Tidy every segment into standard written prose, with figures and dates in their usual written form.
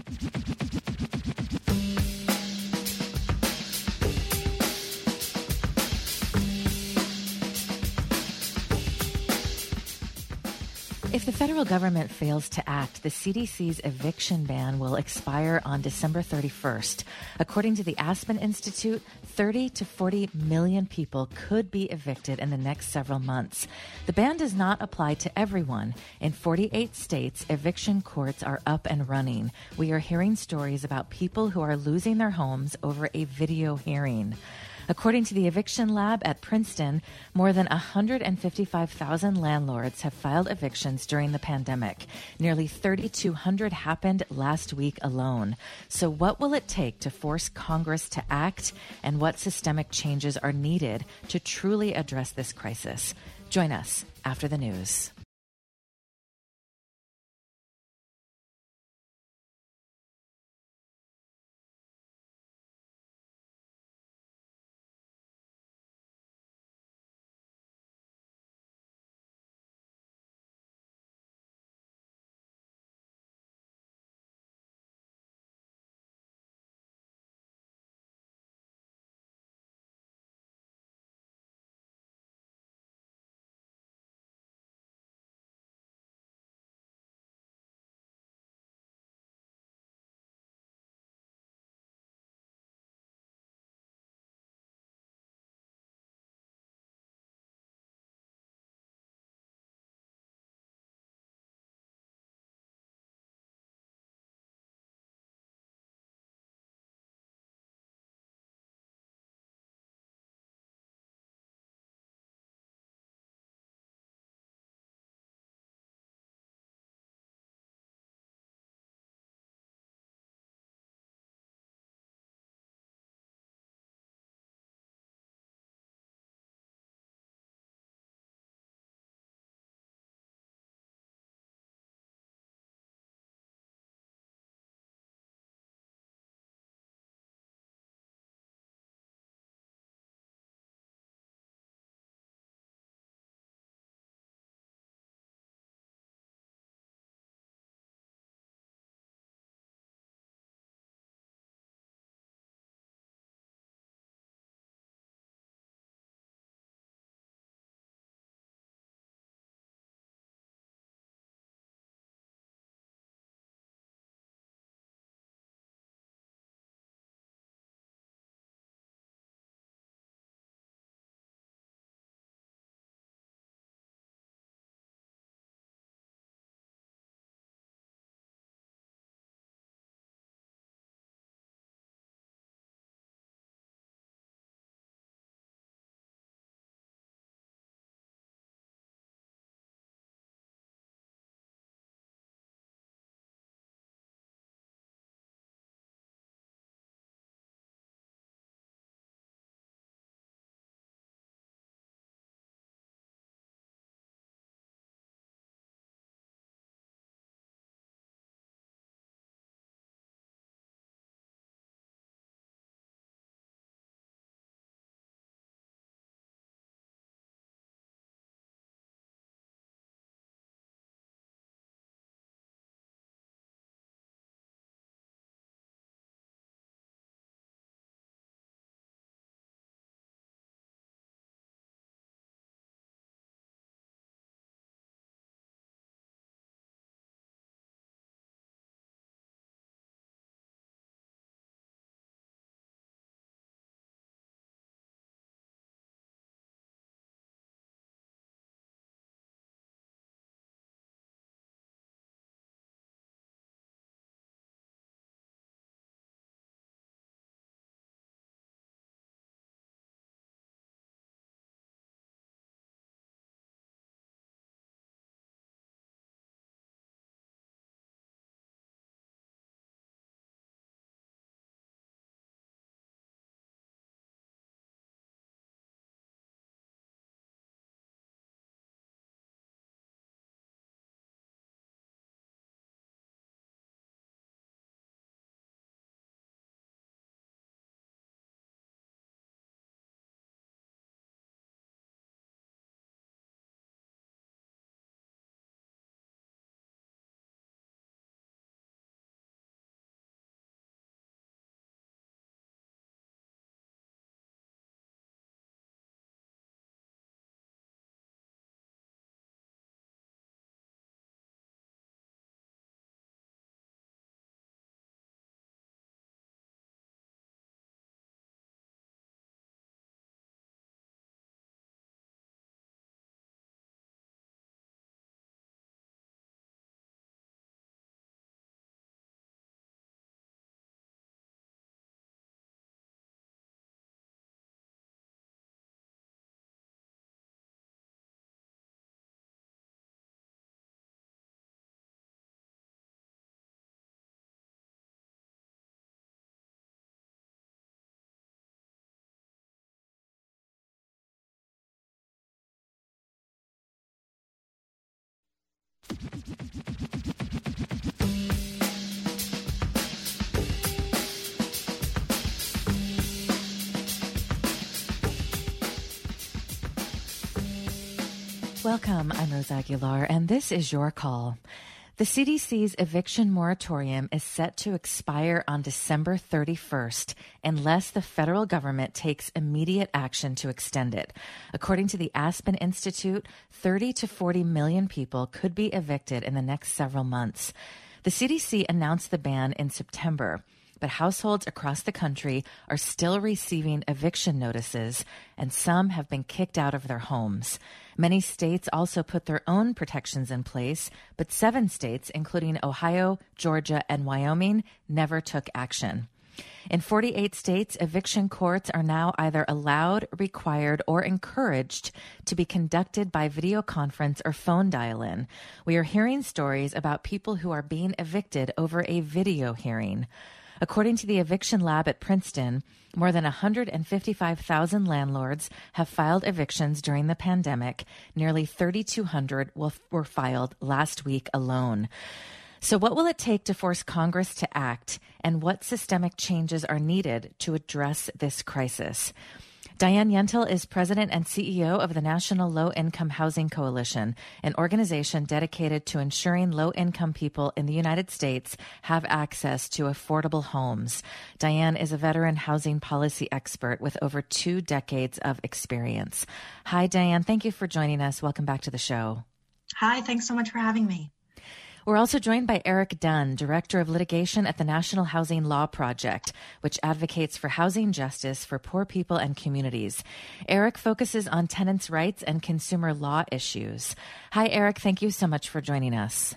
If the federal government fails to act, the CDC's eviction ban will expire on December 31st. According to the Aspen Institute, 30 to 40 million people could be evicted in the next several months. The ban does not apply to everyone. In 48 states, eviction courts are up and running. We are hearing stories about people who are losing their homes over a video hearing. According to the Eviction Lab at Princeton, more than 155,000 landlords have filed evictions during the pandemic. Nearly 3,200 happened last week alone. So what will it take to force Congress to act, and what systemic changes are needed to truly address this crisis? Join us after the news. Welcome, I'm Rose Aguilar, and this is your call. The CDC's eviction moratorium is set to expire on December 31st unless the federal government takes immediate action to extend it. According to the Aspen Institute, 30 to 40 million people could be evicted in the next several months. The CDC announced the ban in September, but households across the country are still receiving eviction notices, and some have been kicked out of their homes. Many states also put their own protections in place, but 7 states, including Ohio, Georgia, and Wyoming, never took action. In 48 states, eviction courts are now either allowed, required, or encouraged to be conducted by video conference or phone dial-in. We are hearing stories about people who are being evicted over a video hearing. According to the Eviction Lab at Princeton, more than 155,000 landlords have filed evictions during the pandemic. Nearly 3,200 were filed last week alone. So what will it take to force Congress to act, and what systemic changes are needed to address this crisis? Diane Yentil is president and CEO of the National Low-Income Housing Coalition, an organization dedicated to ensuring low-income people in the United States have access to affordable homes. Diane is a veteran housing policy expert with over 2 decades of experience. Hi, Diane. Thank you for joining us. Welcome back to the show. Hi. Thanks so much for having me. We're also joined by Eric Dunn, Director of Litigation at the National Housing Law Project, which advocates for housing justice for poor people and communities. Eric focuses on tenants' rights and consumer law issues. Hi, Eric. Thank you so much for joining us.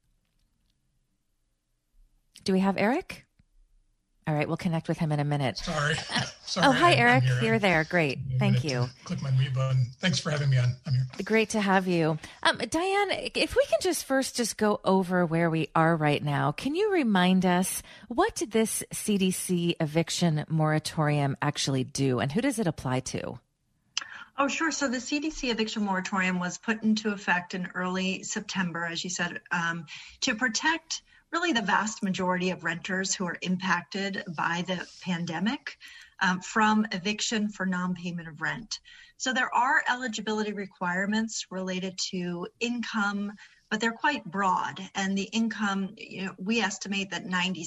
Do we have Eric? All right, we'll connect with him in a minute. Sorry. Oh, hi, Eric. You're there. Great. Thank you. Click my mute button. Thanks for having me on. I'm here. Great to have you. Diane, if we can just go over where we are right now, can you remind us, what did this CDC eviction moratorium actually do, and who does it apply to? Oh, sure. So the CDC eviction moratorium was put into effect in early September, as you said, to protect really the vast majority of renters who are impacted by the pandemic from eviction for non-payment of rent. So there are eligibility requirements related to income, but they're quite broad. And the income, we estimate that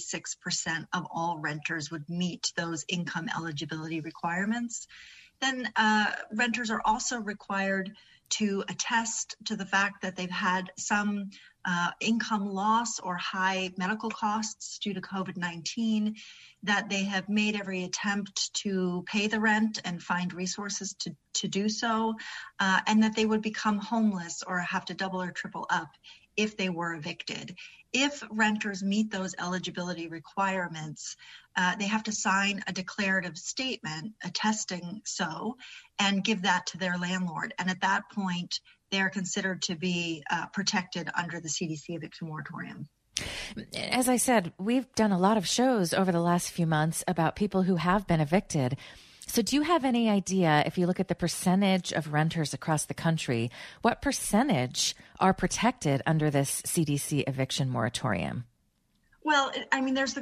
96% of all renters would meet those income eligibility requirements. Then renters are also required to attest to the fact that they've had some income loss or high medical costs due to COVID-19, that they have made every attempt to pay the rent and find resources to do so, and that they would become homeless or have to double or triple up if they were evicted. If renters meet those eligibility requirements, they have to sign a declarative statement attesting so and give that to their landlord. And at that point, they are considered to be protected under the CDC eviction moratorium. As I said, we've done a lot of shows over the last few months about people who have been evicted. So do you have any idea, if you look at the percentage of renters across the country, what percentage are protected under this CDC eviction moratorium? Well, I mean, there's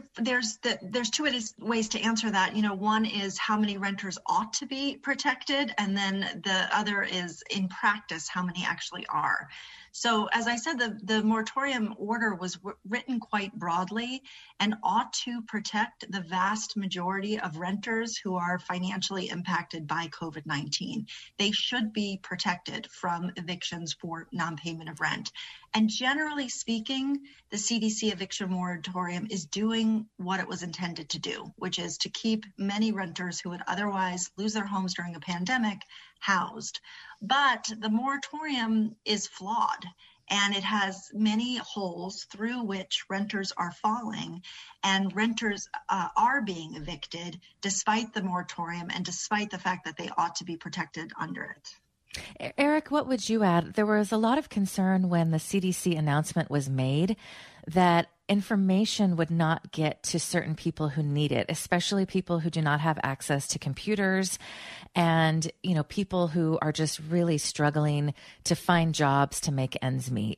two ways to answer that. One is how many renters ought to be protected, and then the other is in practice how many actually are. So as I said, the moratorium order was written quite broadly and ought to protect the vast majority of renters who are financially impacted by COVID-19. They should be protected from evictions for non-payment of rent. And generally speaking, the CDC eviction moratorium is doing what it was intended to do, which is to keep many renters who would otherwise lose their homes during a pandemic housed. But the moratorium is flawed, and it has many holes through which renters are falling, and renters are being evicted despite the moratorium and despite the fact that they ought to be protected under it. Eric, what would you add? There was a lot of concern when the CDC announcement was made that information would not get to certain people who need it, especially people who do not have access to computers and, people who are just really struggling to find jobs to make ends meet.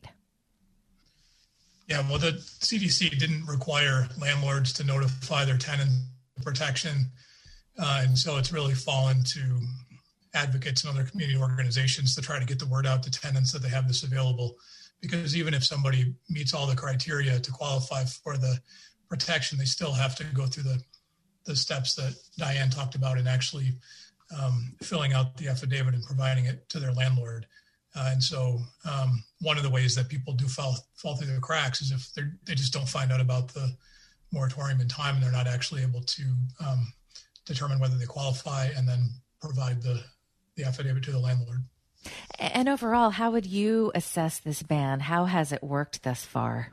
Yeah, well, the CDC didn't require landlords to notify their tenants of protection. And so it's really fallen to advocates and other community organizations to try to get the word out to tenants that they have this available. Because even if somebody meets all the criteria to qualify for the protection, they still have to go through the steps that Diane talked about in actually filling out the affidavit and providing it to their landlord. And so one of the ways that people do fall through the cracks is if they just don't find out about the moratorium in time and they're not actually able to determine whether they qualify and then provide the affidavit to the landlord. And overall, how would you assess this ban? How has it worked thus far?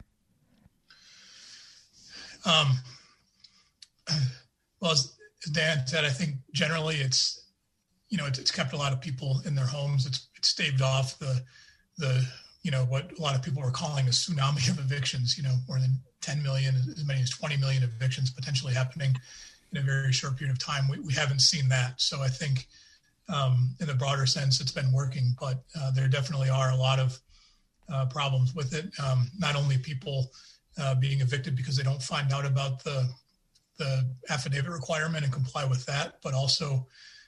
Well, as Dan said, I think generally it's kept a lot of people in their homes. It's staved off the what a lot of people are calling a tsunami of evictions, more than 10 million, as many as 20 million evictions potentially happening in a very short period of time. We haven't seen that. So I think in the broader sense, it's been working, but there definitely are a lot of problems with it. Not only people being evicted because they don't find out about the affidavit requirement and comply with that, but also,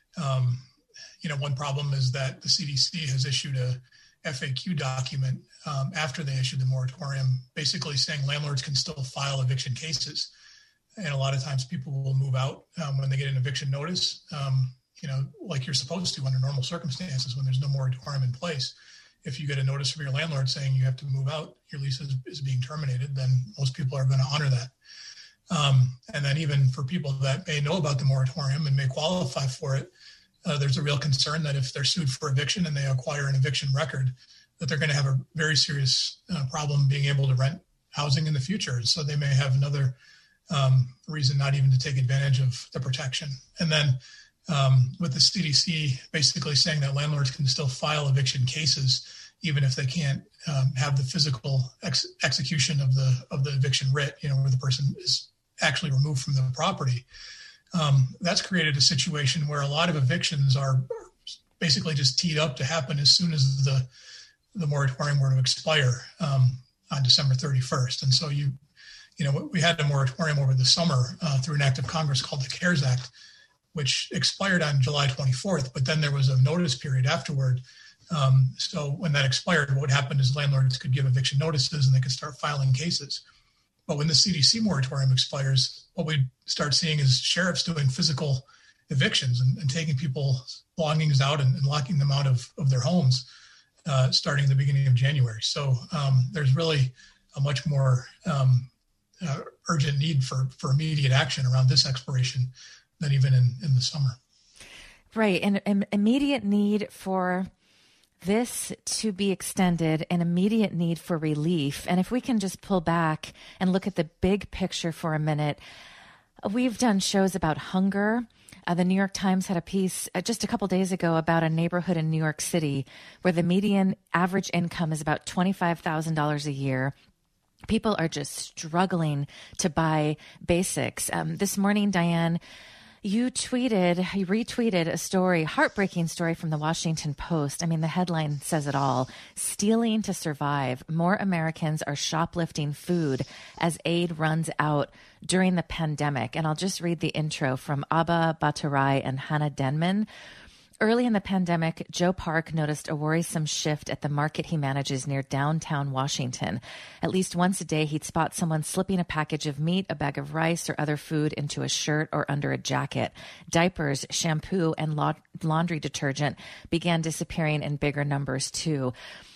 one problem is that the CDC has issued a FAQ document after they issued the moratorium, basically saying landlords can still file eviction cases. And a lot of times people will move out when they get an eviction notice, like you're supposed to under normal circumstances when there's no moratorium in place. If you get a notice from your landlord saying you have to move out, your lease is being terminated, then most people are going to honor that. And then even for people that may know about the moratorium and may qualify for it, there's a real concern that if they're sued for eviction and they acquire an eviction record, that they're going to have a very serious problem being able to rent housing in the future. So they may have another reason not even to take advantage of the protection. And then with the CDC basically saying that landlords can still file eviction cases, even if they can't have the physical execution of the eviction writ, where the person is actually removed from the property. That's created a situation where a lot of evictions are basically just teed up to happen as soon as the moratorium were to expire on December 31st. And so we had a moratorium over the summer through an act of Congress called the CARES Act, which expired on July 24th, but then there was a notice period afterward. So when that expired, what happened is landlords could give eviction notices and they could start filing cases. But when the CDC moratorium expires, what we start seeing is sheriffs doing physical evictions and taking people's belongings out and locking them out of their homes starting at the beginning of January. So there's really a much more urgent need for immediate action around this expiration than even in the summer. Right. And immediate need for this to be extended, an immediate need for relief. And if we can just pull back and look at the big picture for a minute, we've done shows about hunger. The New York Times had a piece just a couple days ago about a neighborhood in New York City where the median average income is about $25,000 a year. People are just struggling to buy basics. This morning, Diane, you retweeted a story, heartbreaking story from the Washington Post. I mean, the headline says it all. Stealing to survive. More Americans are shoplifting food as aid runs out during the pandemic. And I'll just read the intro from Abba Batarai and Hannah Denman. Early in the pandemic, Joe Park noticed a worrisome shift at the market he manages near downtown Washington. At least once a day, he'd spot someone slipping a package of meat, a bag of rice, or other food into a shirt or under a jacket. Diapers, shampoo, and laundry detergent began disappearing in bigger numbers, too.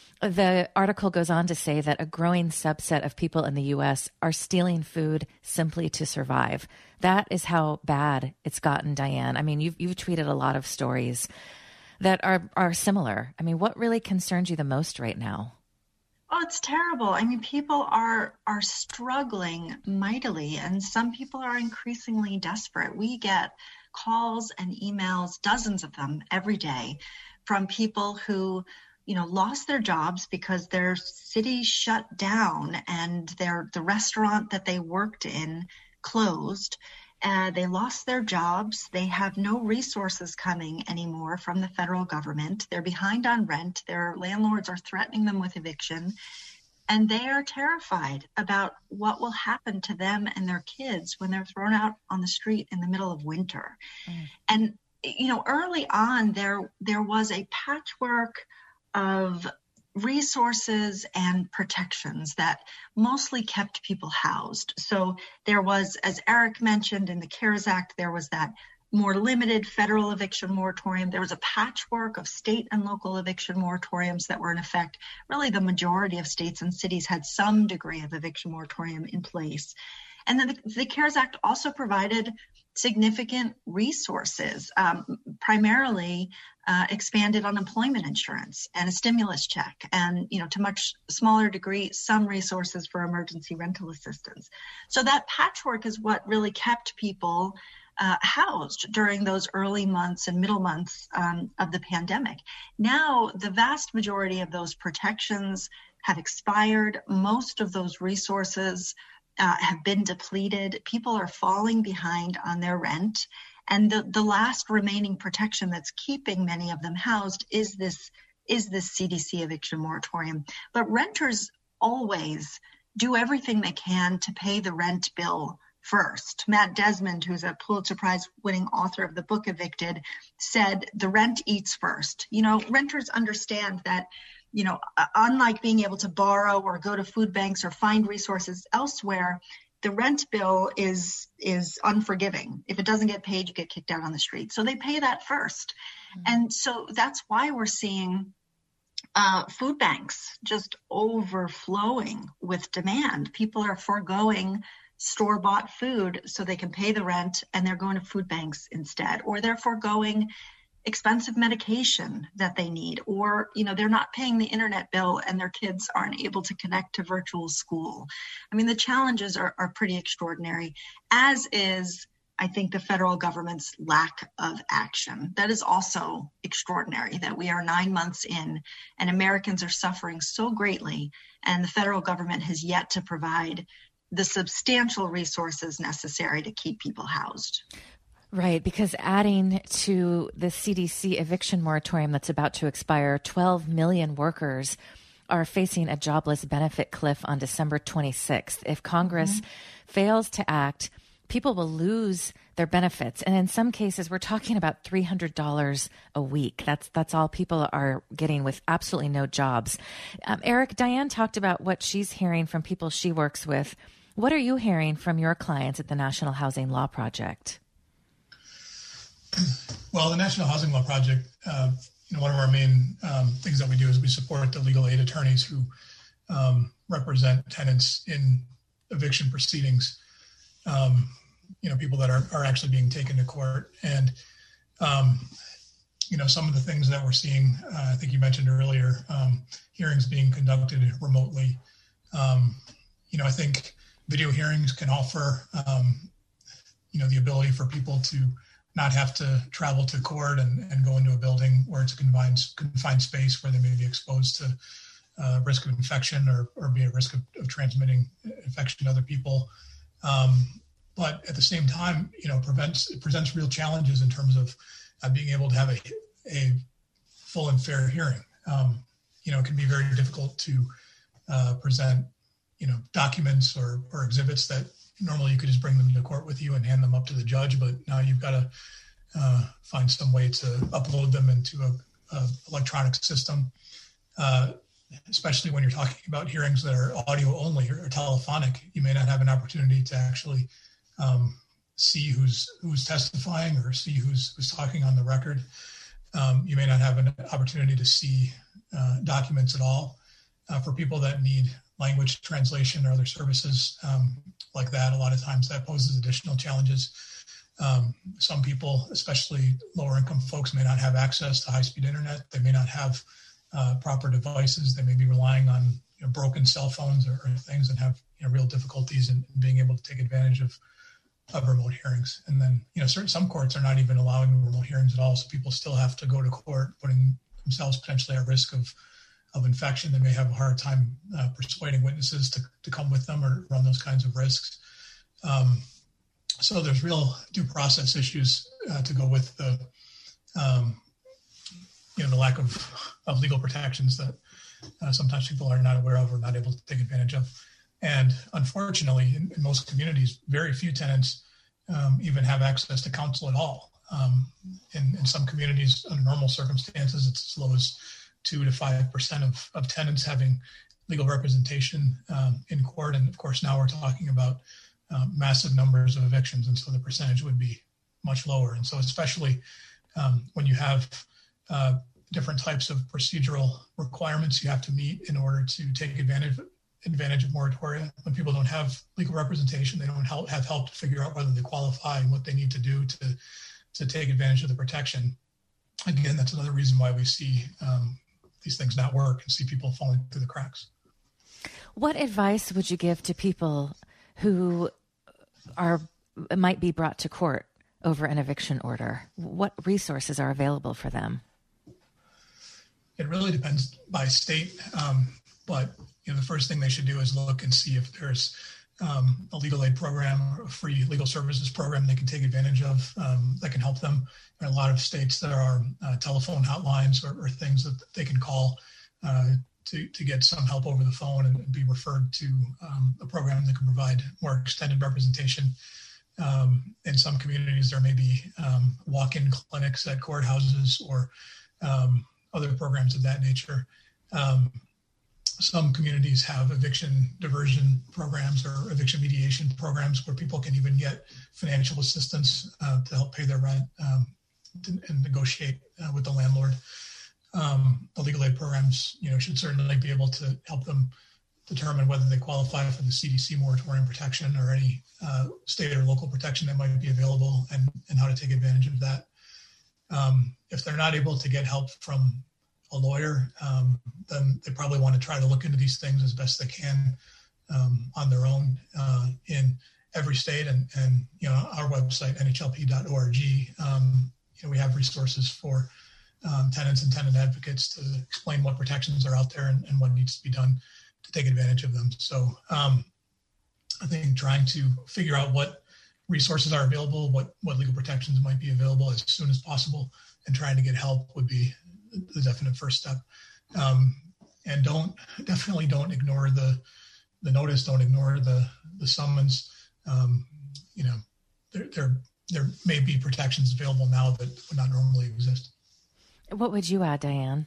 The article goes on to say that a growing subset of people in the U.S. are stealing food simply to survive. That is how bad it's gotten, Diane. I mean, you've tweeted a lot of stories that are similar. I mean, what really concerns you the most right now? Oh, it's terrible. I mean, people are struggling mightily, and some people are increasingly desperate. We get calls and emails, dozens of them every day, from people who lost their jobs because their city shut down and the restaurant that they worked in closed. They lost their jobs. They have no resources coming anymore from the federal government. They're behind on rent. Their landlords are threatening them with eviction. And they are terrified about what will happen to them and their kids when they're thrown out on the street in the middle of winter. And early on, there was a patchwork of resources and protections that mostly kept people housed. So there was, as Eric mentioned, in the CARES Act, there was that more limited federal eviction moratorium. There was a patchwork of state and local eviction moratoriums that were in effect. Really, the majority of states and cities had some degree of eviction moratorium in place. And then the CARES Act also provided significant resources, primarily expanded unemployment insurance and a stimulus check, and to much smaller degree, some resources for emergency rental assistance. So that patchwork is what really kept people housed during those early months and middle months of the pandemic. Now, the vast majority of those protections have expired. Most of those resources have been depleted. People are falling behind on their rent. And the last remaining protection that's keeping many of them housed is this CDC eviction moratorium. But renters always do everything they can to pay the rent bill first. Matt Desmond, who's a Pulitzer Prize-winning author of the book Evicted, said the rent eats first. Renters understand that, unlike being able to borrow or go to food banks or find resources elsewhere, the rent bill is unforgiving. If it doesn't get paid, you get kicked out on the street. So they pay that first. Mm-hmm. And so that's why we're seeing food banks just overflowing with demand. People are foregoing store-bought food so they can pay the rent, and they're going to food banks instead, or they're foregoing expensive medication that they need, or they're not paying the internet bill and their kids aren't able to connect to virtual school. I mean, the challenges are pretty extraordinary, as is, I think, the federal government's lack of action. That is also extraordinary, that we are 9 months in and Americans are suffering so greatly, and the federal government has yet to provide the substantial resources necessary to keep people housed. Right, because adding to the CDC eviction moratorium that's about to expire, 12 million workers are facing a jobless benefit cliff on December 26th. If Congress fails to act, people will lose their benefits. And in some cases, we're talking about $300 a week. That's all people are getting with absolutely no jobs. Eric, Diane talked about what she's hearing from people she works with. What are you hearing from your clients at the National Housing Law Project? Well, the National Housing Law Project, one of our main things that we do is we support the legal aid attorneys who represent tenants in eviction proceedings, people that are actually being taken to court. And, some of the things that we're seeing, I think you mentioned earlier, hearings being conducted remotely. I think video hearings can offer, the ability for people to not have to travel to court and go into a building where it's a confined space where they may be exposed to risk of infection or be at risk of transmitting infection to other people. But at the same time, it presents real challenges in terms of being able to have a full and fair hearing. It can be very difficult to present, documents or exhibits that normally you could just bring them to court with you and hand them up to the judge, but now you've got to find some way to upload them into a electronic system, especially when you're talking about hearings that are audio only or telephonic. You may not have an opportunity to actually see who's testifying or see who's talking on the record. You may not have an opportunity to see documents at all. For people that need language translation or other services like that, a lot of times that poses additional challenges. Some people, especially lower income folks, may not have access to high-speed internet. They may not have proper devices. They may be relying on broken cell phones or things and have real difficulties in being able to take advantage of remote hearings. And then some courts are not even allowing remote hearings at all, so people still have to go to court, putting themselves potentially at risk of infection. They may have a hard time persuading witnesses to come with them or run those kinds of risks. So there's real due process issues to go with the lack of legal protections that sometimes people are not aware of or not able to take advantage of. And unfortunately, in most communities, very few tenants even have access to counsel at all. In some communities, under normal circumstances, it's as low as 2 to 5% of tenants having legal representation in court. And of course, now we're talking about massive numbers of evictions, and so the percentage would be much lower. And so especially when you have different types of procedural requirements you have to meet in order to take advantage of moratoria, when people don't have legal representation, they don't have help to figure out whether they qualify and what they need to do to take advantage of the protection. Again, that's another reason why we see these things not work and see people falling through the cracks. What advice would you give to people who might be brought to court over an eviction order? What resources are available for them? It really depends by state, but the first thing they should do is look and see if there's a legal aid program or a free legal services program they can take advantage of that can help them. In a lot of states, there are telephone hotlines or things that they can call to get some help over the phone and be referred to a program that can provide more extended representation. In some communities, there may be walk-in clinics at courthouses or other programs of that nature. Some communities have eviction diversion programs or eviction mediation programs where people can even get financial assistance to help pay their rent and negotiate with the landlord. The legal aid programs, should certainly be able to help them determine whether they qualify for the CDC moratorium protection or any state or local protection that might be available and how to take advantage of that. If they're not able to get help from a lawyer, then they probably want to try to look into these things as best they can on their own in every state. And our website, nhlp.org, we have resources for tenants and tenant advocates to explain what protections are out there and what needs to be done to take advantage of them. So I think trying to figure out what resources are available, what legal protections might be available as soon as possible, and trying to get help would be the definite first step. And definitely don't ignore the notice, don't ignore the summons. There may be protections available now that would not normally exist. What would you add, Diane?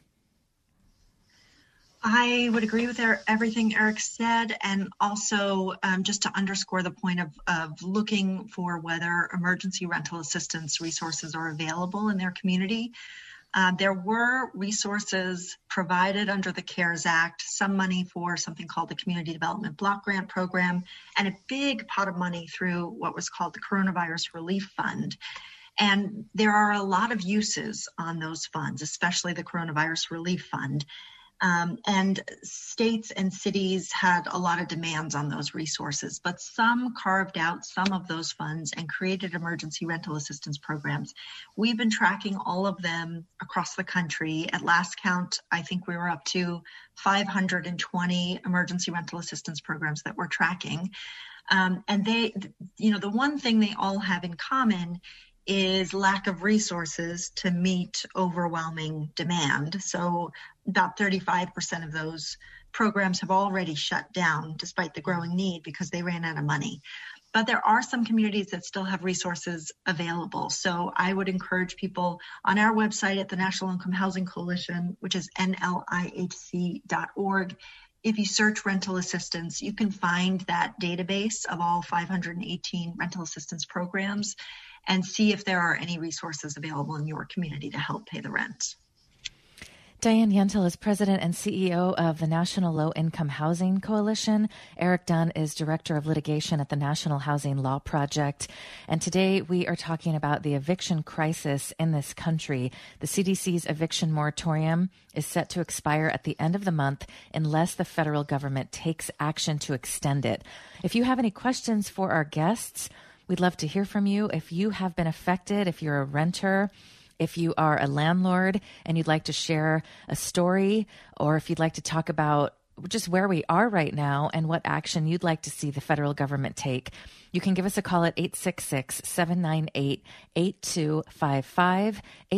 I would agree with everything Eric said, and also just to underscore the point of looking for whether emergency rental assistance resources are available in their community. There were resources provided under the CARES Act, some money for something called the Community Development Block Grant Program, and a big pot of money through what was called the Coronavirus Relief Fund. And there are a lot of uses on those funds, especially the Coronavirus Relief Fund. And states and cities had a lot of demands on those resources, but some carved out some of those funds and created emergency rental assistance programs. We've been tracking all of them across the country. At last count, I think we were up to 520 emergency rental assistance programs that we're tracking. And they, the one thing they all have in common is lack of resources to meet overwhelming demand. So about 35% of those programs have already shut down despite the growing need because they ran out of money. But there are some communities that still have resources available. So I would encourage people on our website at the National Low Income Housing Coalition, which is nlihc.org. If you search rental assistance, you can find that database of all 518 rental assistance programs and see if there are any resources available in your community to help pay the rent. Diane Yentl is president and CEO of the National Low Income Housing Coalition. Eric Dunn is director of litigation at the National Housing Law Project. And today we are talking about the eviction crisis in this country. The CDC's eviction moratorium is set to expire at the end of the month unless the federal government takes action to extend it. If you have any questions for our guests, we'd love to hear from you. If you have been affected, if you're a renter, if you are a landlord and you'd like to share a story, or if you'd like to talk about just where we are right now and what action you'd like to see the federal government take, you can give us a call at 866-798-8255,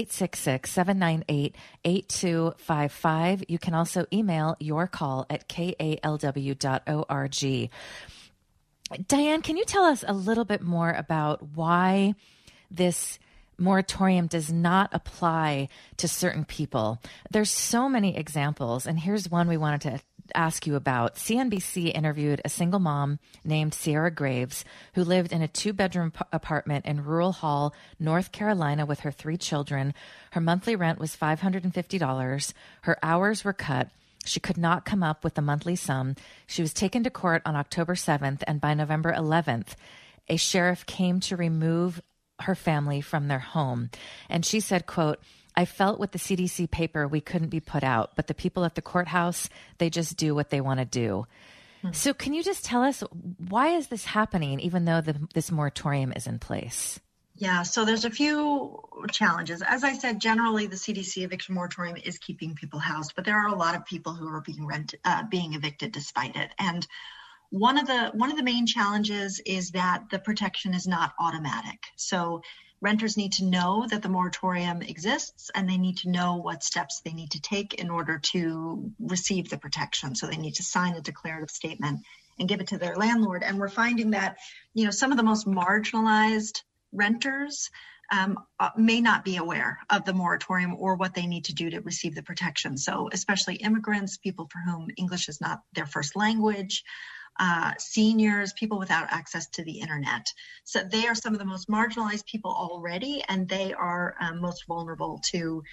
866-798-8255. You can also email your call at kalw.org. Diane, can you tell us a little bit more about why this moratorium does not apply to certain people. There's so many examples, and here's one we wanted to ask you about. CNBC interviewed a single mom named Sierra Graves who lived in a 2-bedroom apartment in Rural Hall, North Carolina with her 3 children. Her monthly rent was $550. Her hours were cut. She could not come up with the monthly sum. She was taken to court on October 7th, and by November 11th, a sheriff came to remove her family from their home. And she said, quote, "I felt with the CDC paper we couldn't be put out, but the people at the courthouse, they just do what they want to do." So can you just tell us, why is this happening even though this moratorium is in place? Yeah, so there's a few challenges. As I said, generally the CDC eviction moratorium is keeping people housed, but there are a lot of people who are being evicted despite it. And one of the main challenges is that the protection is not automatic. So renters need to know that the moratorium exists, and they need to know what steps they need to take in order to receive the protection. So they need to sign a declarative statement and give it to their landlord. And we're finding that, some of the most marginalized renters may not be aware of the moratorium or what they need to do to receive the protection. So especially immigrants, people for whom English is not their first language, seniors, people without access to the internet. So they are some of the most marginalized people already, and they are most vulnerable to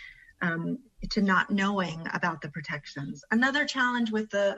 not knowing about the protections. Another challenge with the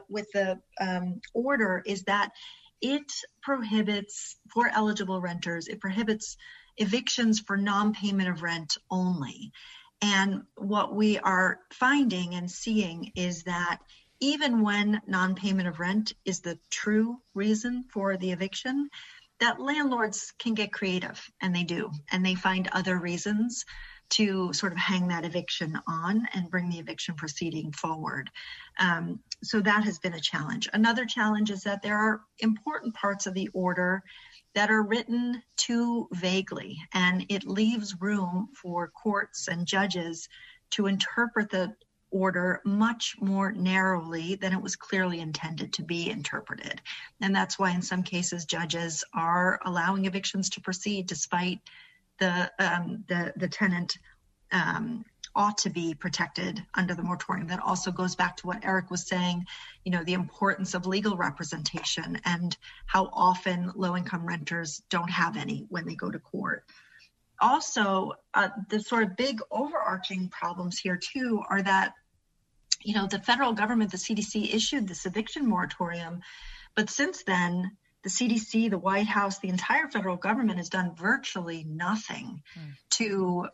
order is that it prohibits, for eligible renters, it prohibits evictions for non-payment of rent only. And what we are finding and seeing is that even when non-payment of rent is the true reason for the eviction, that landlords can get creative, and they do, and they find other reasons to sort of hang that eviction on and bring the eviction proceeding forward. So that has been a challenge. Another challenge is that there are important parts of the order that are written too vaguely, and it leaves room for courts and judges to interpret the order much more narrowly than it was clearly intended to be interpreted. And that's why in some cases judges are allowing evictions to proceed despite the tenant ought to be protected under the moratorium. That also goes back to what Eric was saying, the importance of legal representation and how often low-income renters don't have any when they go to court. Also, the sort of big overarching problems here too are that, the federal government, the CDC, issued this eviction moratorium, but since then, the CDC, the White House, the entire federal government has done virtually nothing to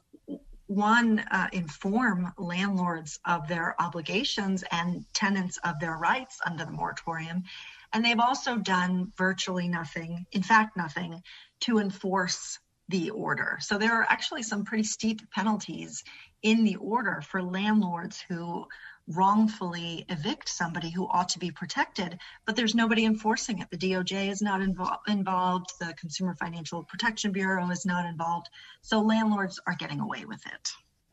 inform landlords of their obligations and tenants of their rights under the moratorium. And they've also done virtually nothing, in fact, nothing, to enforce the order. So there are actually some pretty steep penalties in the order for landlords who wrongfully evict somebody who ought to be protected, but there's nobody enforcing it. The DOJ is not involved. The Consumer Financial Protection Bureau is not involved. So landlords are getting away with it.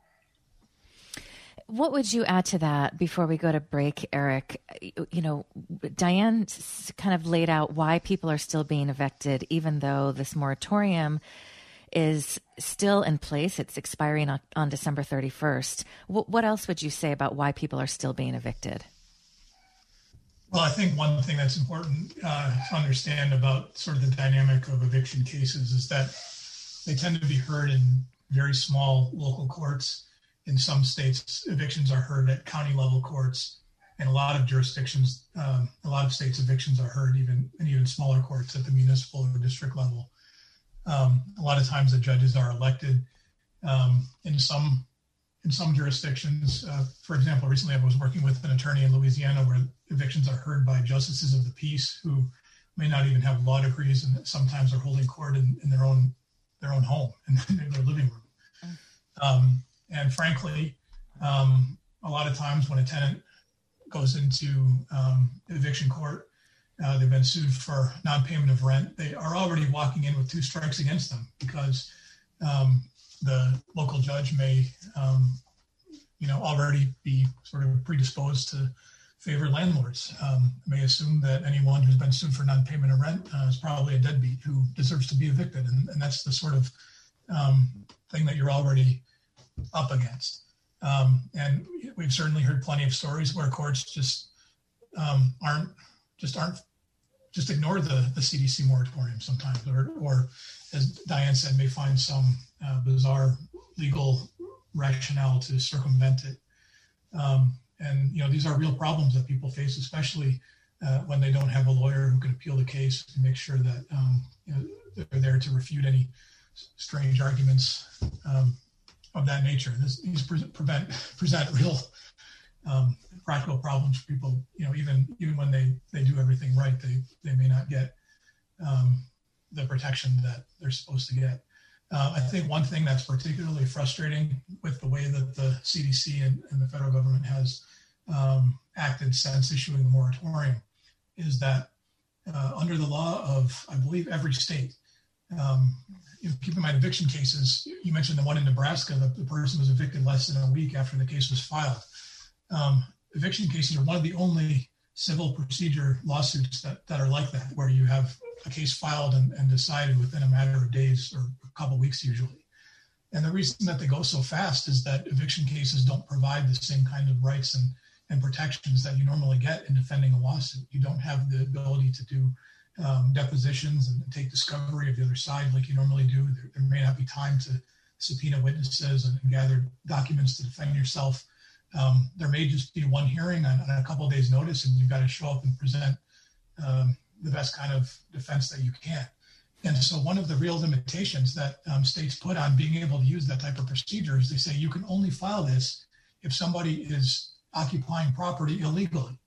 What would you add to that before we go to break, Eric? Diane kind of laid out why people are still being evicted, even though this moratorium is still in place. It's expiring on December 31st. What else would you say about why people are still being evicted? Well, I think one thing that's important to understand about sort of the dynamic of eviction cases is that they tend to be heard in very small local courts. In some states, evictions are heard at county level courts. In a lot of jurisdictions, a lot of states, evictions are heard in even smaller courts at the municipal or district level. A lot of times the judges are elected in some jurisdictions. For example, recently I was working with an attorney in Louisiana where evictions are heard by justices of the peace who may not even have law degrees and sometimes are holding court in their own home, in their living room. And frankly, a lot of times when a tenant goes into eviction court, they've been sued for non-payment of rent. They are already walking in with 2 strikes against them because the local judge may, already be sort of predisposed to favor landlords. May assume that anyone who's been sued for non-payment of rent is probably a deadbeat who deserves to be evicted, and that's the sort of thing that you're already up against. And we've certainly heard plenty of stories where courts just ignore the CDC moratorium sometimes, or as Diane said, may find some bizarre legal rationale to circumvent it. And these are real problems that people face, especially when they don't have a lawyer who can appeal the case to make sure that they're there to refute any strange arguments of that nature. These present real practical problems for people. Even when they do everything right, they may not get the protection that they're supposed to get. I think one thing that's particularly frustrating with the way that the CDC and the federal government has acted since issuing the moratorium is that under the law of, I believe, every state, keep in mind eviction cases, you mentioned the one in Nebraska, the person was evicted less than a week after the case was filed. Eviction cases are one of the only civil procedure lawsuits that are like that, where you have a case filed and decided within a matter of days or a couple of weeks usually. And the reason that they go so fast is that eviction cases don't provide the same kind of rights and protections that you normally get in defending a lawsuit. You don't have the ability to do depositions and take discovery of the other side like you normally do. There may not be time to subpoena witnesses and gather documents to defend yourself. There may just be one hearing on a couple of days' notice, and you've got to show up and present the best kind of defense that you can. And so one of the real limitations that states put on being able to use that type of procedure is they say you can only file this if somebody is occupying property illegally.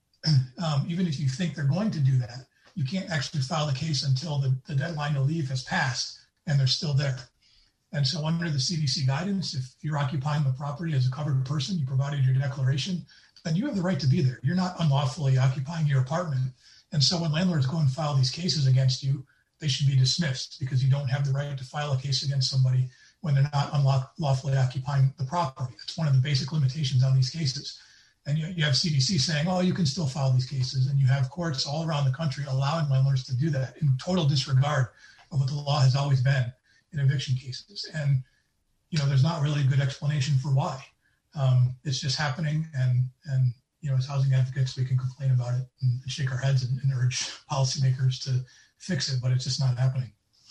Even if you think they're going to do that, you can't actually file the case until the deadline to leave has passed and they're still there. And so under the CDC guidance, if you're occupying the property as a covered person, you provided your declaration, then you have the right to be there. You're not unlawfully occupying your apartment. And so when landlords go and file these cases against you, they should be dismissed because you don't have the right to file a case against somebody when they're not unlawfully occupying the property. That's one of the basic limitations on these cases. And you have CDC saying, oh, you can still file these cases. And you have courts all around the country allowing landlords to do that in total disregard of what the law has always been in eviction cases. And, there's not really a good explanation for why. It's just happening. And as housing advocates, we can complain about it and shake our heads and urge policymakers to fix it, but it's just not happening.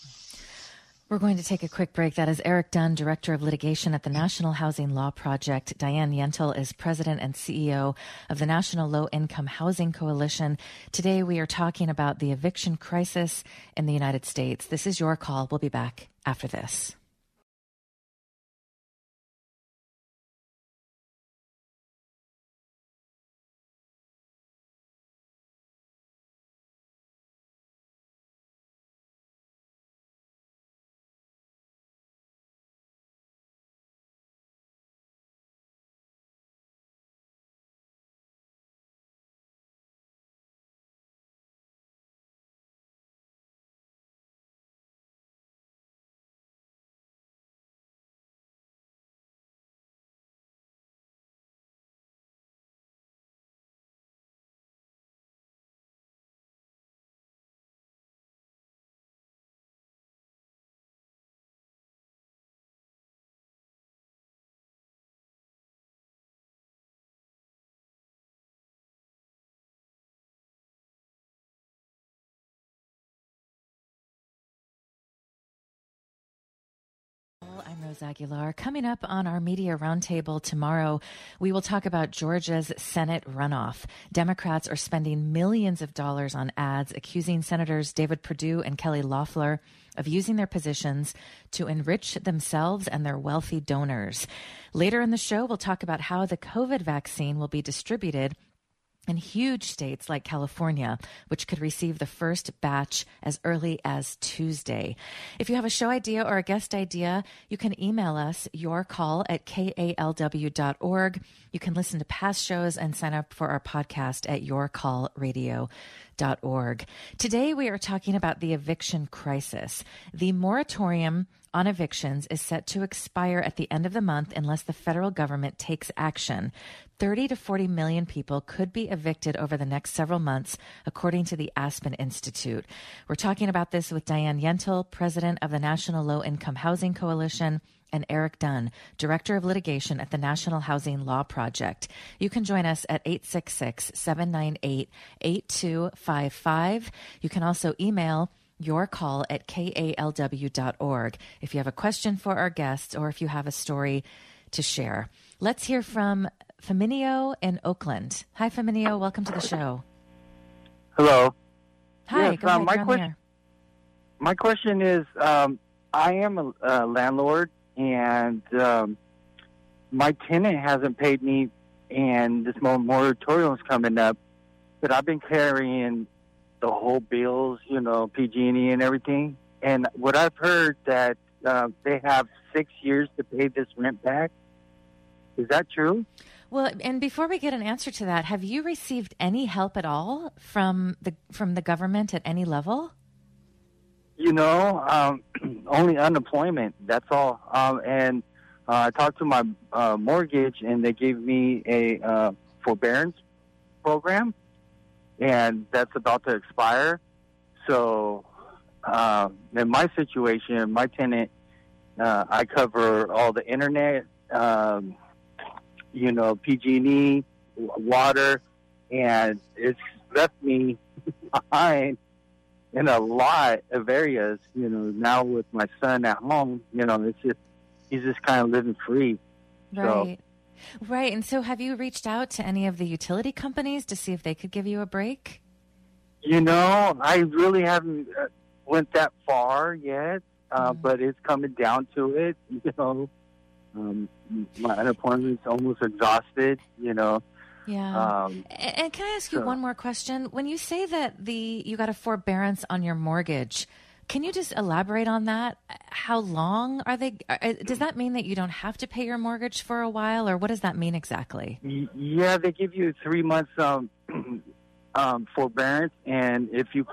We're going to take a quick break. That is Eric Dunn, Director of Litigation at the National Housing Law Project. Diane Yentl is President and CEO of the National Low Income Housing Coalition. Today, we are talking about the eviction crisis in the United States. This is Your Call. We'll be back after this. I'm Rose Aguilar. Coming up on our Media Roundtable tomorrow, we will talk about Georgia's Senate runoff. Democrats are spending millions of dollars on ads accusing Senators David Perdue and Kelly Loeffler of using their positions to enrich themselves and their wealthy donors. Later in the show, we'll talk about how the COVID vaccine will be distributed in huge states like California, which could receive the first batch as early as Tuesday. If you have a show idea or a guest idea, you can email us yourcall@kalw.org. You can listen to past shows and sign up for our podcast at yourcallradio.com. Today, we are talking about the eviction crisis. The moratorium on evictions is set to expire at the end of the month unless the federal government takes action. 30 to 40 million people could be evicted over the next several months, according to the Aspen Institute. We're talking about this with Diane Yentl, president of the National Low Income Housing Coalition, and Eric Dunn, Director of Litigation at the National Housing Law Project. You can join us at 866-798-8255. You can also email your call at kalw.org if you have a question for our guests or if you have a story to share. Let's hear from Feminio in Oakland. Hi, Feminio. Welcome to the show. Hello. Hi, yes, go ahead. You're on here. My question is, I am a landlord, and my tenant hasn't paid me, and this moratorium is coming up, but I've been carrying the whole bills, PG&E and everything. And what I've heard that they have 6 years to pay this rent back. Is that true? Well, and before we get an answer to that, have you received any help at all from the government at any level? Only unemployment. That's all. And I talked to my mortgage, and they gave me a forbearance program, and that's about to expire. So, in my situation, my tenant, I cover all the internet, PG&E, water, and it's left me behind in a lot of areas. Now with my son at home, he's just kind of living free. Right. Right. And so have you reached out to any of the utility companies to see if they could give you a break? I really haven't went that far yet, but it's coming down to it. My unemployment is almost exhausted, Yeah. And can I ask you one more question? When you say that you got a forbearance on your mortgage, can you just elaborate on that? How long are they? Does that mean that you don't have to pay your mortgage for a while, or what does that mean exactly? Yeah, they give you 3 months forbearance, and if you've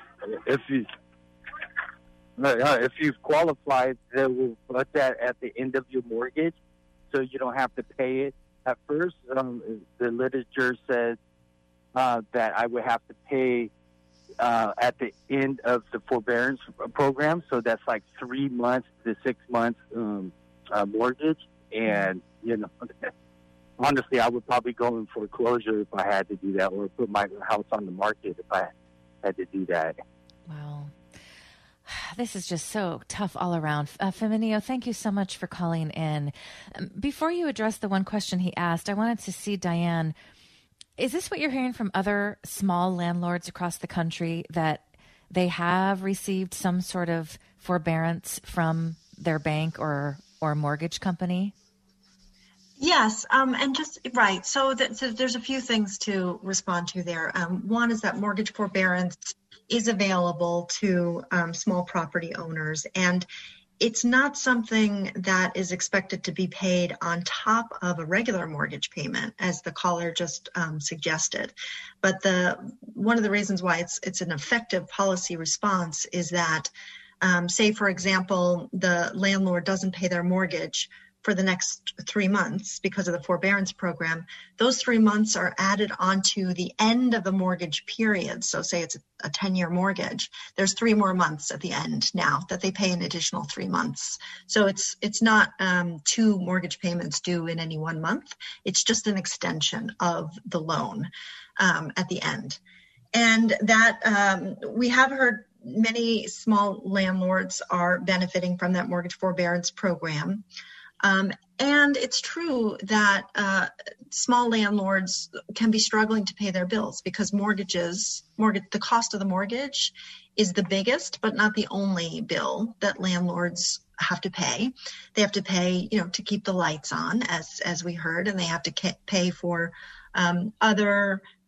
qualified, they will put that at the end of your mortgage, so you don't have to pay it at first. The literature says that I would have to pay at the end of the forbearance program, so that's like 3 months to 6 months mortgage. And honestly, I would probably go in foreclosure if I had to do that, or put my house on the market if I had to do that. Wow. This is just so tough all around. Feminio, thank you so much for calling in. Before you address the one question he asked, I wanted to see, Diane, is this what you're hearing from other small landlords across the country, that they have received some sort of forbearance from their bank or mortgage company? Yes, and just right. So there's a few things to respond to there. One is that mortgage forbearance is available to small property owners, and it's not something that is expected to be paid on top of a regular mortgage payment, as the caller just suggested. But one of the reasons why it's an effective policy response is that, say, for example, the landlord doesn't pay their mortgage for the next 3 months because of the forbearance program. Those 3 months are added onto the end of the mortgage period. So say it's a 10-year mortgage. There's 3 more months at the end now that they pay an additional 3 months. So it's not 2 mortgage payments due in any 1 month. It's just an extension of the loan at the end. And that we have heard many small landlords are benefiting from that mortgage forbearance program. And it's true that small landlords can be struggling to pay their bills because the cost of the mortgage is the biggest, but not the only bill that landlords have to pay. They have to pay, to keep the lights on, as we heard, and they have to pay for other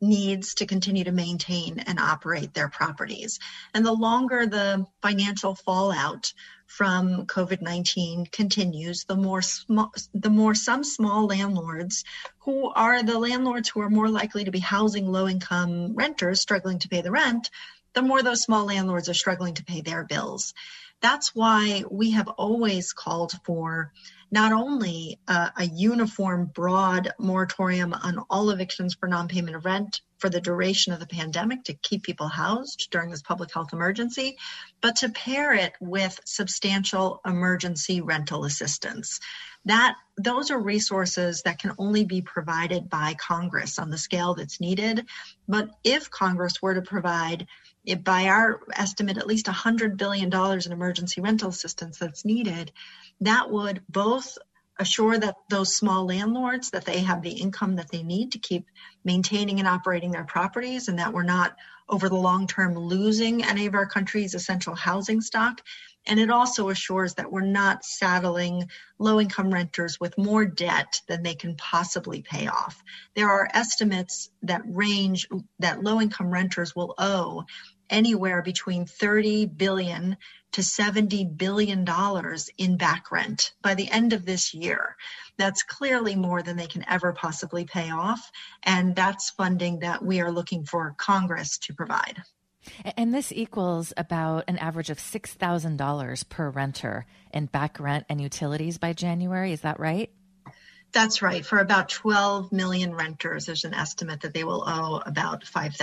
needs to continue to maintain and operate their properties. And the longer the financial fallout from COVID-19 continues, the more some small landlords who are the landlords who are more likely to be housing low-income renters struggling to pay the rent, the more those small landlords are struggling to pay their bills. That's why we have always called for not only a uniform, broad moratorium on all evictions for non-payment of rent for the duration of the pandemic to keep people housed during this public health emergency, but to pair it with substantial emergency rental assistance. Those are resources that can only be provided by Congress on the scale that's needed. But if Congress were to provide, by our estimate, at least $100 billion in emergency rental assistance that's needed, that would both assure that those small landlords, that they have the income that they need to keep maintaining and operating their properties, and that we're not over the long term losing any of our country's essential housing stock. And it also assures that we're not saddling low-income renters with more debt than they can possibly pay off. There are estimates that range that low-income renters will owe anywhere between $30 billion to $70 billion in back rent by the end of this year. That's clearly more than they can ever possibly pay off. And that's funding that we are looking for Congress to provide. And this equals about an average of $6,000 per renter in back rent and utilities by January. Is that right? That's right. For about 12 million renters, there's an estimate that they will owe about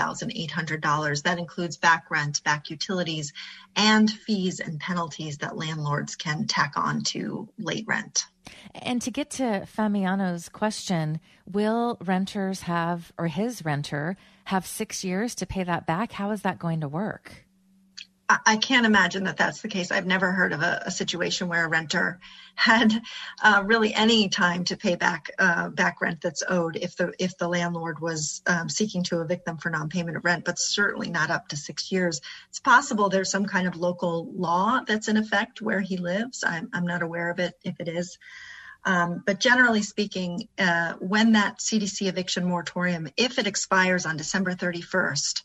$5,800. That includes back rent, back utilities, and fees and penalties that landlords can tack on to late rent. And to get to Famiano's question, will renters have, or his renter, have 6 years to pay that back? How is that going to work? I can't imagine that that's the case. I've never heard of a situation where a renter had really any time to pay back rent that's owed if the landlord was seeking to evict them for non-payment of rent, but certainly not up to 6 years. It's possible there's some kind of local law that's in effect where he lives. I'm not aware of it if it is. But generally speaking, when that CDC eviction moratorium, if it expires on December 31st,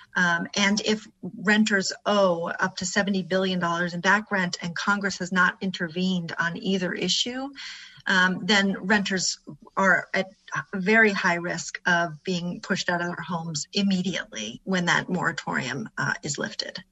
and if renters owe up to $70 billion in back rent and Congress has not intervened on either issue, then renters are at very high risk of being pushed out of their homes immediately when that moratorium is lifted.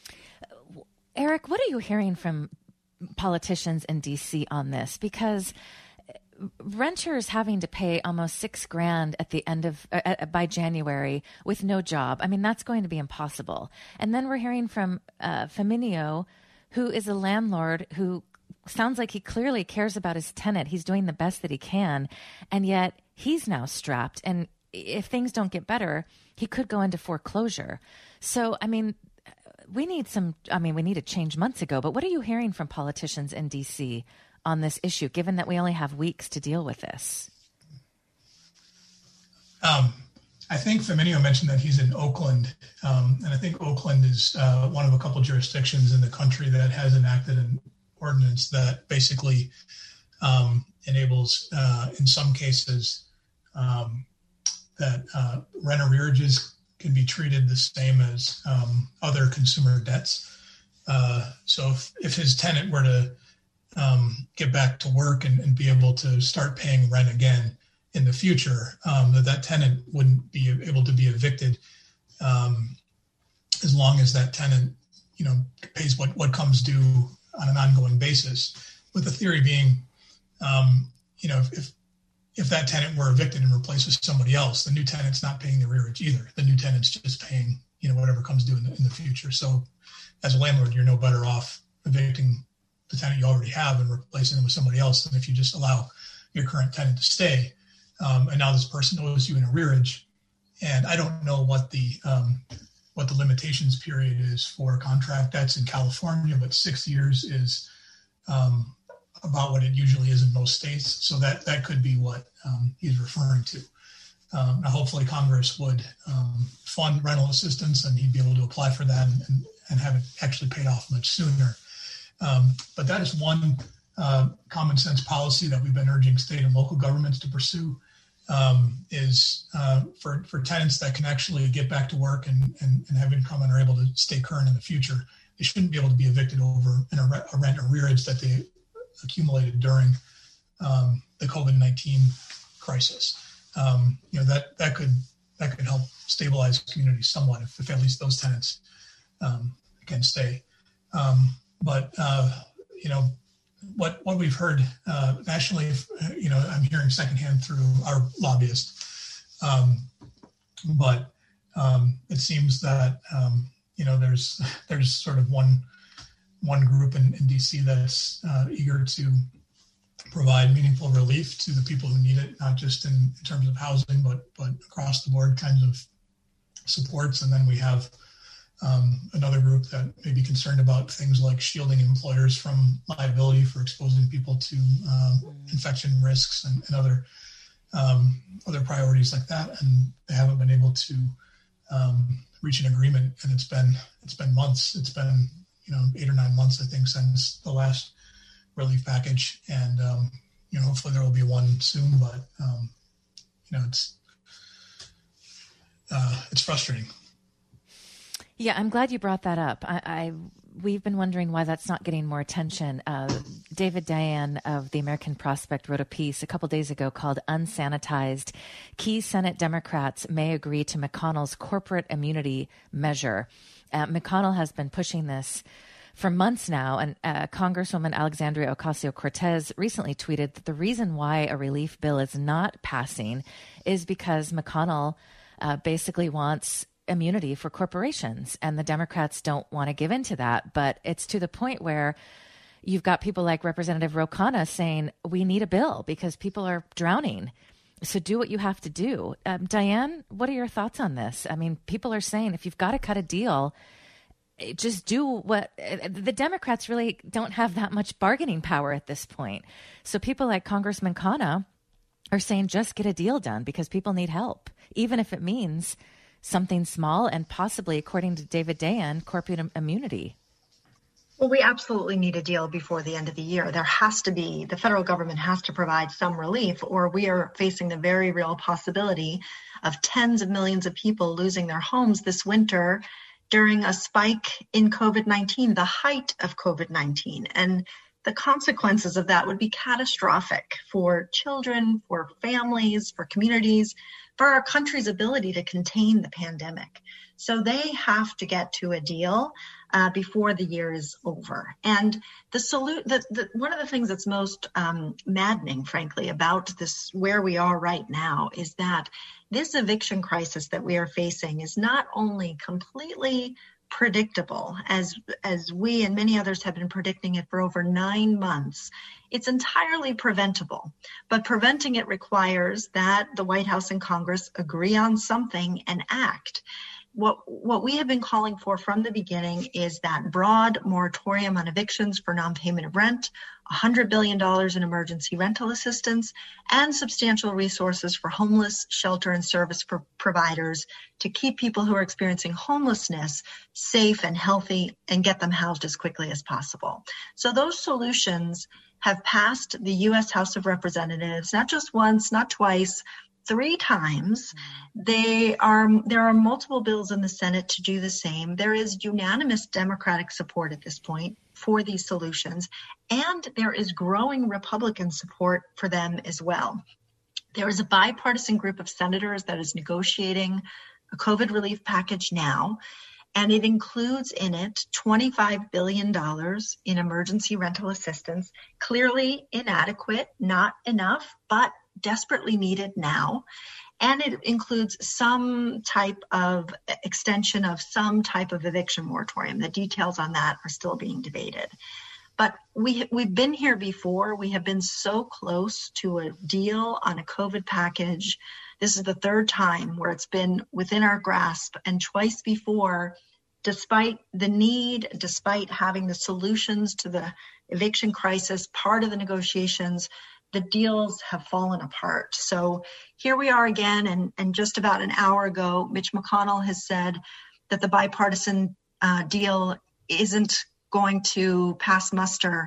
Eric, what are you hearing from politicians in D.C. on this? Because renters having to pay almost $6,000 at the end of by January with no job. I mean, that's going to be impossible. And then we're hearing from Faminio, who is a landlord who sounds like he clearly cares about his tenant. He's doing the best that he can. And yet he's now strapped. And if things don't get better, he could go into foreclosure. So, I mean, we need a change months ago. But what are you hearing from politicians in D.C. on this issue, given that we only have weeks to deal with this? I think Faminio mentioned that he's in Oakland, and I think Oakland is one of a couple jurisdictions in the country that has enacted an ordinance that basically enables, in some cases, that rent arrearages can be treated the same as other consumer debts. So if his tenant were to get back to work and be able to start paying rent again in the future, that tenant wouldn't be able to be evicted as long as that tenant, pays what comes due on an ongoing basis. With the theory being, if that tenant were evicted and replaced with somebody else, the new tenant's not paying the arrearage either. The new tenant's just paying, whatever comes due in the future. So as a landlord, you're no better off evicting the tenant you already have and replacing them with somebody else than if you just allow your current tenant to stay. And now this person owes you an arrearage. And I don't know what the limitations period is for a contract. That's in California, but 6 years is about what it usually is in most states. So that could be what he's referring to. Now, hopefully Congress would fund rental assistance and he'd be able to apply for that and have it actually paid off much sooner. But that is one common sense policy that we've been urging state and local governments to pursue. is for tenants that can actually get back to work and have income and are able to stay current in the future. They shouldn't be able to be evicted over a rent arrearage that they accumulated during the COVID-19 crisis. That could help stabilize communities somewhat if at least those tenants can stay. But what we've heard nationally, I'm hearing secondhand through our lobbyists. But it seems that there's sort of one group in DC that's eager to provide meaningful relief to the people who need it, not just in terms of housing, but across the board kinds of supports. And then we have another group that may be concerned about things like shielding employers from liability for exposing people to infection risks and other priorities like that. And they haven't been able to reach an agreement. And it's been months. It's been 8 or 9 months, I think, since the last relief package. And hopefully there will be one soon. But it's frustrating. Yeah, I'm glad you brought that up. We've been wondering why that's not getting more attention. David Dayen of the American Prospect wrote a piece a couple days ago called Unsanitized. Key Senate Democrats may agree to McConnell's corporate immunity measure. McConnell has been pushing this for months now, and Congresswoman Alexandria Ocasio-Cortez recently tweeted that the reason why a relief bill is not passing is because McConnell basically wants immunity for corporations, and the Democrats don't want to give in to that. But it's to the point where you've got people like Representative Ro Khanna saying, we need a bill because people are drowning. So do what you have to do. Diane, what are your thoughts on this? I mean, people are saying if you've got to cut a deal, just do what the Democrats really don't have that much bargaining power at this point. So people like Congressman Khanna are saying just get a deal done because people need help, even if it means something small and possibly, according to David Dayen, corporate immunity. Well, we absolutely need a deal before the end of the year. The federal government has to provide some relief, or we are facing the very real possibility of tens of millions of people losing their homes this winter during a spike in COVID-19, the height of COVID-19. And the consequences of that would be catastrophic for children, for families, for communities, for our country's ability to contain the pandemic. So they have to get to a deal before the year is over. And one of the things that's most maddening, frankly, about this, where we are right now, is that this eviction crisis that we are facing is not only completely predictable, as we and many others have been predicting it for over 9 months. It's entirely preventable, but preventing it requires that the White House and Congress agree on something and act. What we have been calling for from the beginning is that broad moratorium on evictions for non-payment of rent, $100 billion in emergency rental assistance, and substantial resources for homeless shelter and service providers to keep people who are experiencing homelessness safe and healthy and get them housed as quickly as possible. So those solutions have passed the U.S. House of Representatives, not just once, not twice, 3 times. There are multiple bills in the Senate to do the same. There is unanimous Democratic support at this point for these solutions, and there is growing Republican support for them as well. There is a bipartisan group of senators that is negotiating a COVID relief package now, and it includes in it $25 billion in emergency rental assistance, clearly inadequate, not enough, but desperately needed now. And it includes some type of extension of some type of eviction moratorium. The details on that are still being debated. But we've been here before. We have been so close to a deal on a COVID package. This is the 3rd time where it's been within our grasp, and twice before, despite the need, despite having the solutions to the eviction crisis, part of the negotiations, the deals have fallen apart. So here we are again, and just about an hour ago, Mitch McConnell has said that the bipartisan deal isn't going to pass muster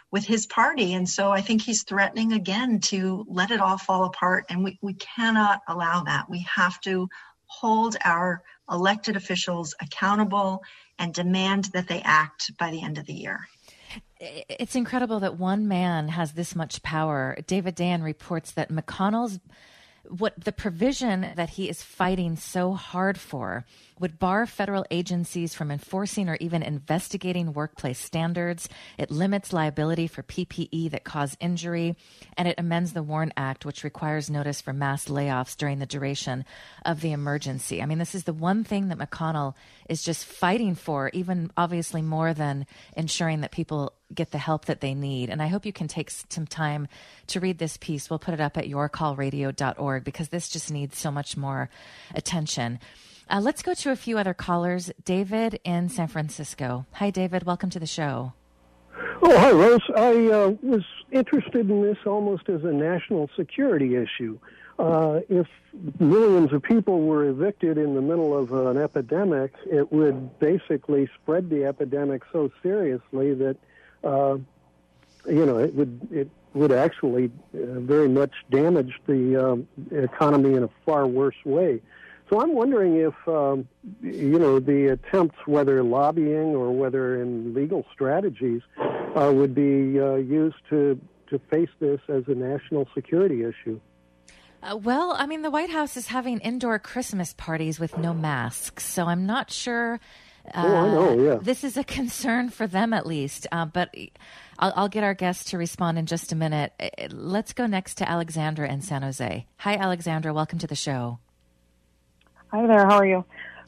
with his party. And so I think he's threatening again to let it all fall apart. And we cannot allow that. We have to hold our elected officials accountable and demand that they act by the end of the year. It's incredible that one man has this much power. David Dayen reports that McConnell's the provision that he is fighting so hard for would bar federal agencies from enforcing or even investigating workplace standards. It limits liability for PPE that cause injury, and it amends the WARN Act, which requires notice for mass layoffs during the duration of the emergency. I mean, this is the one thing that McConnell is just fighting for, even obviously more than ensuring that people get the help that they need. And I hope you can take some time to read this piece. We'll put it up at yourcallradio.org because this just needs so much more attention. Let's go to a few other callers. David in San Francisco. Hi, David. Welcome to the show. Oh, hi, Rose. I was interested in this almost as a national security issue. If millions of people were evicted in the middle of an epidemic, it would basically spread the epidemic so seriously that, it would actually very much damage the economy in a far worse way. So I'm wondering if, the attempts, whether lobbying or whether in legal strategies, would be used to face this as a national security issue. Well, I mean, the White House is having indoor Christmas parties with no masks, so I'm not sure I know, yeah. This is a concern for them at least. But I'll get our guests to respond in just a minute. Let's go next to Alexandra in San Jose. Hi, Alexandra. Welcome to the show. Hi there. How are you?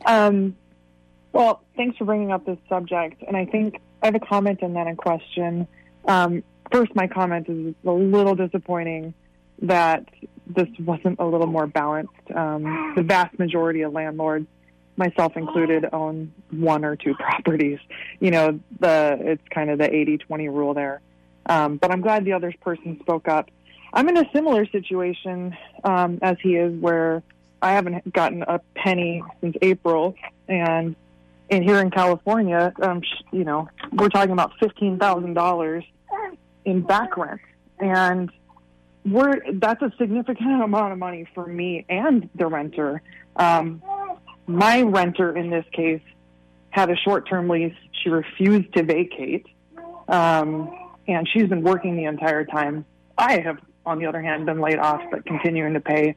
Well, thanks for bringing up this subject. And I think I have a comment and then a question. First, my comment is it's a little disappointing that this wasn't a little more balanced. The vast majority of landlords, myself included, own one or two properties. It's kind of the 80-20 rule there. But I'm glad the other person spoke up. I'm in a similar situation as he is, where I haven't gotten a penny since April, and here in California, we're talking about $15,000 in back rent, and that's a significant amount of money for me and the renter. My renter in this case had a short-term lease. She refused to vacate, and she's been working the entire time. I have, on the other hand, been laid off, but continuing to pay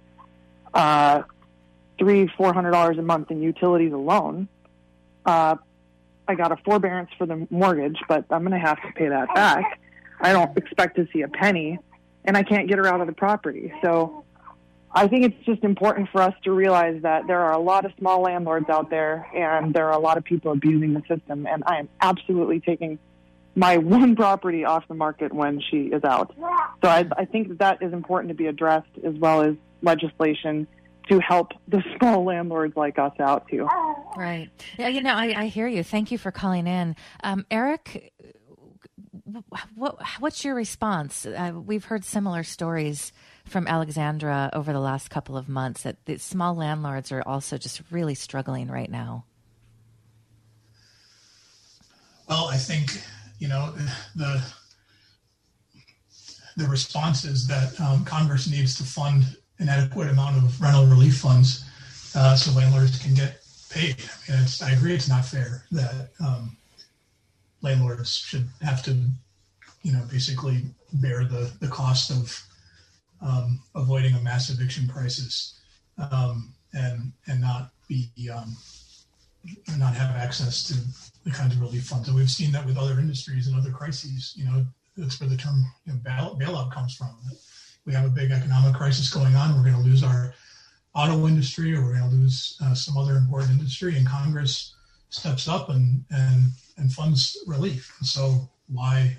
$300-400 a month in utilities alone. I got a forbearance for the mortgage, but I'm going to have to pay that back. I don't expect to see a penny, and I can't get her out of the property. So I think it's just important for us to realize that there are a lot of small landlords out there, and there are a lot of people abusing the system, and I am absolutely taking my one property off the market when she is out. So I think that is important to be addressed, as well as legislation to help the small landlords like us out too. Right. Yeah, I hear you. Thank you for calling in. Eric, what's your response? We've heard similar stories from Alexandra over the last couple of months that the small landlords are also just really struggling right now. Well, I think, the response is that Congress needs to fund an adequate amount of rental relief funds so landlords can get paid. I agree it's not fair that landlords should have to, basically bear the cost of avoiding a mass eviction crisis and not be not have access to the kinds of relief funds. And we've seen that with other industries and other crises. That's where the term bailout comes from. We have a big economic crisis going on. We're going to lose our auto industry, or we're going to lose some other important industry, and Congress steps up and funds relief. And so why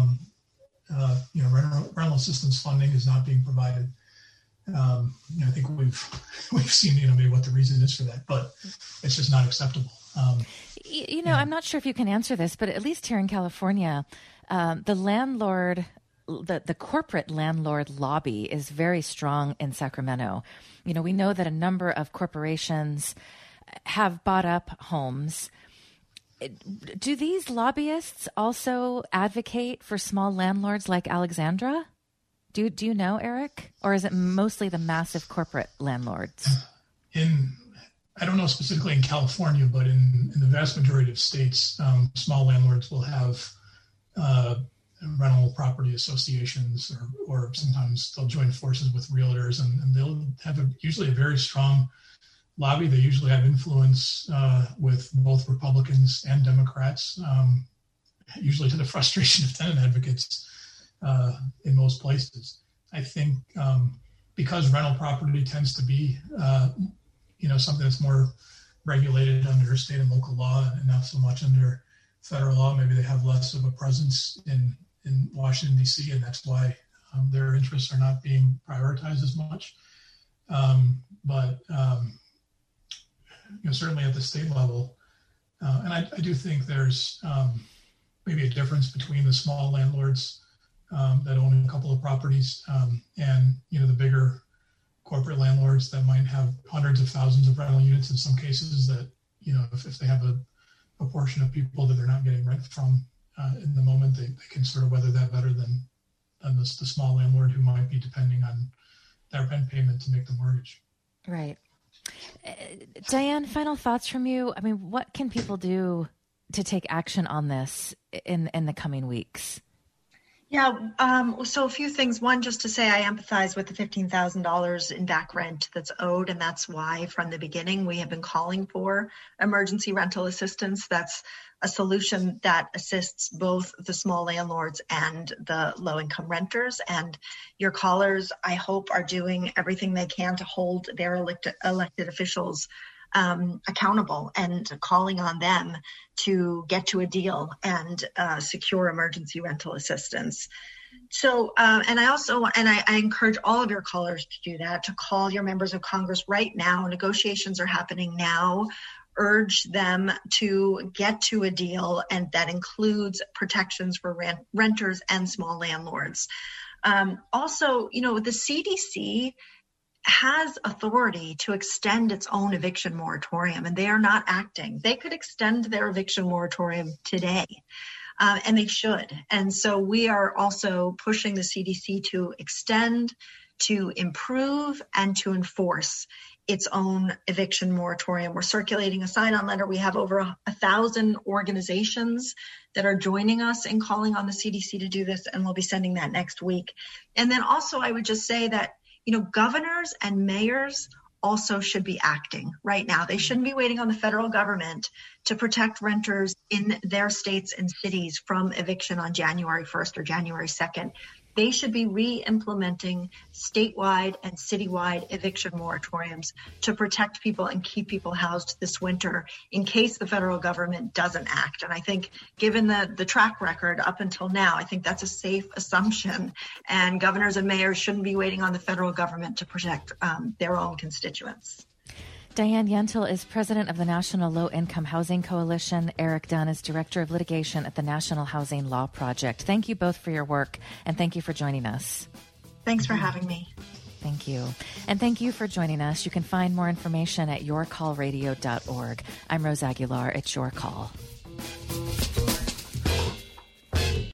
rental assistance funding is not being provided? I think we've seen maybe what the reason is for that, but it's just not acceptable. I'm not sure if you can answer this, but at least here in California, the corporate landlord lobby is very strong in Sacramento. We know that a number of corporations have bought up homes Do these lobbyists also advocate for small landlords like Alexandra? Do you know, Eric? Or is it mostly the massive corporate landlords? I don't know specifically in California, but in the vast majority of states, small landlords will have rental property associations, or sometimes they'll join forces with realtors, and they'll have usually a very strong lobby. They usually have influence with both Republicans and Democrats, usually to the frustration of tenant advocates in most places. I think because rental property tends to be something that's more regulated under state and local law and not so much under federal law, maybe they have less of a presence in Washington, D.C., and that's why their interests are not being prioritized as much. But certainly at the state level, and I do think there's maybe a difference between the small landlords that own a couple of properties and the bigger corporate landlords that might have hundreds of thousands of rental units in some cases that, if they have a portion of people that they're not getting rent from in the moment, they can sort of weather that better than the small landlord who might be depending on that rent payment to make the mortgage. Right. Diane, final thoughts from you. I mean, what can people do to take action on this in the coming weeks? Yeah, so a few things. One, just to say I empathize with the $15,000 in back rent that's owed, and that's why from the beginning we have been calling for emergency rental assistance. That's a solution that assists both the small landlords and the low-income renters. And your callers, I hope, are doing everything they can to hold their elected officials accountable and calling on them to get to a deal and secure emergency rental assistance. So, and I encourage all of your callers to do that, to call your members of Congress right now. Negotiations are happening now. Urge them to get to a deal, and that includes protections for renters and small landlords. Also, the CDC has authority to extend its own eviction moratorium, and they are not acting. They could extend their eviction moratorium today, and they should. And so we are also pushing the CDC to extend, to improve, and to enforce its own eviction moratorium. We're circulating a sign-on letter. We have over 1,000 organizations that are joining us in calling on the CDC to do this, and we'll be sending that next week. And then also I would just say that governors and mayors also should be acting right now. They shouldn't be waiting on the federal government to protect renters in their states and cities from eviction on January 1st or January 2nd. They should be re-implementing statewide and citywide eviction moratoriums to protect people and keep people housed this winter in case the federal government doesn't act. And I think given the track record up until now, I think that's a safe assumption. And governors and mayors shouldn't be waiting on the federal government to protect their own constituents. Diane Yentil is president of the National Low Income Housing Coalition. Eric Dunn is director of litigation at the National Housing Law Project. Thank you both for your work, and thank you for joining us. Thanks for having me. Thank you. And thank you for joining us. You can find more information at yourcallradio.org. I'm Rose Aguilar. It's Your Call.